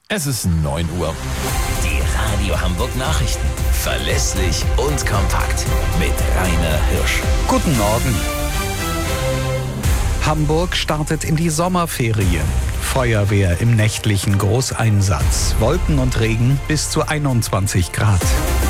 Es ist 9 Uhr. Die Radio Hamburg Nachrichten. Verlässlich und kompakt. Mit Rainer Hirsch. Guten Morgen. Hamburg startet in die Sommerferien. Feuerwehr im nächtlichen Großeinsatz. Wolken und Regen bis zu 21 Grad.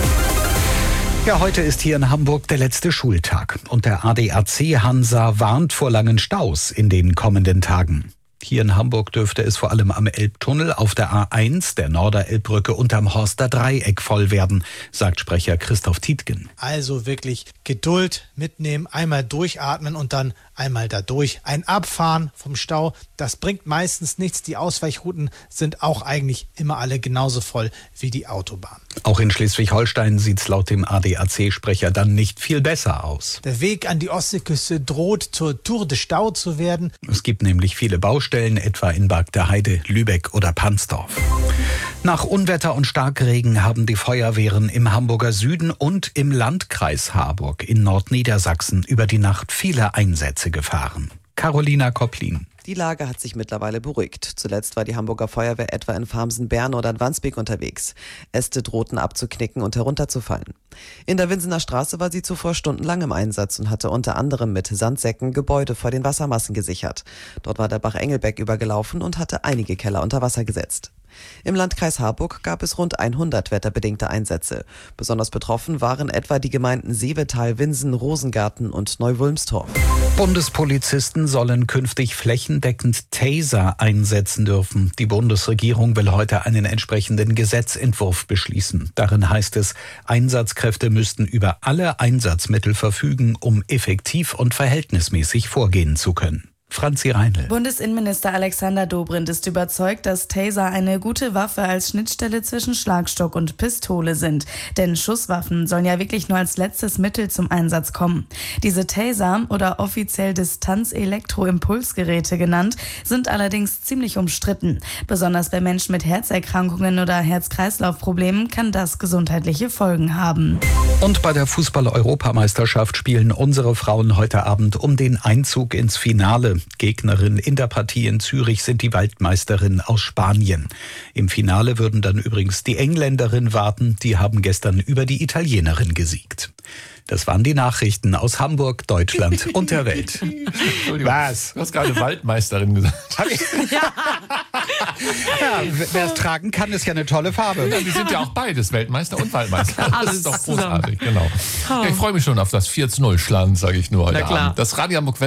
Ja, heute ist hier in Hamburg der letzte Schultag. Und der ADAC Hansa warnt vor langen Staus in den kommenden Tagen. Hier in Hamburg dürfte es vor allem am Elbtunnel, auf der A1, der Norderelbbrücke und am Horster Dreieck voll werden, sagt Sprecher Christoph Tietgen. Also wirklich Geduld mitnehmen, einmal durchatmen und dann einmal da durch. Ein Abfahren vom Stau, das bringt meistens nichts. Die Ausweichrouten sind auch eigentlich immer alle genauso voll wie die Autobahn. Auch in Schleswig-Holstein sieht es laut dem ADAC-Sprecher dann nicht viel besser aus. Der Weg an die Ostseeküste droht zur Tour de Stau zu werden. Es gibt nämlich viele Baustellen, etwa in Barg der Heide, Lübeck oder Pansdorf. Nach Unwetter und Starkregen haben die Feuerwehren im Hamburger Süden und im Landkreis Harburg in Nordniedersachsen über die Nacht viele Einsätze gefahren. Carolina Kopplin. Die Lage hat sich mittlerweile beruhigt. Zuletzt war die Hamburger Feuerwehr etwa in Farmsen-Bern oder in Wandsbek unterwegs. Äste drohten abzuknicken und herunterzufallen. In der Winsener Straße war sie zuvor stundenlang im Einsatz und hatte unter anderem mit Sandsäcken Gebäude vor den Wassermassen gesichert. Dort war der Bach Engelbeck übergelaufen und hatte einige Keller unter Wasser gesetzt. Im Landkreis Harburg gab es rund 100 wetterbedingte Einsätze. Besonders betroffen waren etwa die Gemeinden Seevetal, Winsen, Rosengarten und Neu-Wulmstorf. Bundespolizisten sollen künftig flächendeckend Taser einsetzen dürfen. Die Bundesregierung will heute einen entsprechenden Gesetzentwurf beschließen. Darin heißt es, Einsatzkräfte müssten über alle Einsatzmittel verfügen, um effektiv und verhältnismäßig vorgehen zu können. Franzi Reinl. Bundesinnenminister Alexander Dobrindt ist überzeugt, dass Taser eine gute Waffe als Schnittstelle zwischen Schlagstock und Pistole sind. Denn Schusswaffen sollen ja wirklich nur als letztes Mittel zum Einsatz kommen. Diese Taser oder offiziell Distanz-Elektroimpulsgeräte genannt, sind allerdings ziemlich umstritten. Besonders bei Menschen mit Herzerkrankungen oder Herz-Kreislauf-Problemen kann das gesundheitliche Folgen haben. Und bei der Fußball-Europameisterschaft spielen unsere Frauen heute Abend um den Einzug ins Finale. Gegnerin in der Partie in Zürich sind die Waldmeisterinnen aus Spanien. Im Finale würden dann übrigens die Engländerinnen warten. Die haben gestern über die Italienerin gesiegt. Das waren die Nachrichten aus Hamburg, Deutschland und der Welt. Was? Du hast gerade Waldmeisterin gesagt. Ja, wer es tragen kann, ist ja eine tolle Farbe. Ja, wir sind ja auch beides, Weltmeister und Waldmeister. Das ist doch zusammen. großartig, genau. Ja, ich freue mich schon auf das 4:0 Schlanden, sage ich nur heute Abend. Das Radio Hamburg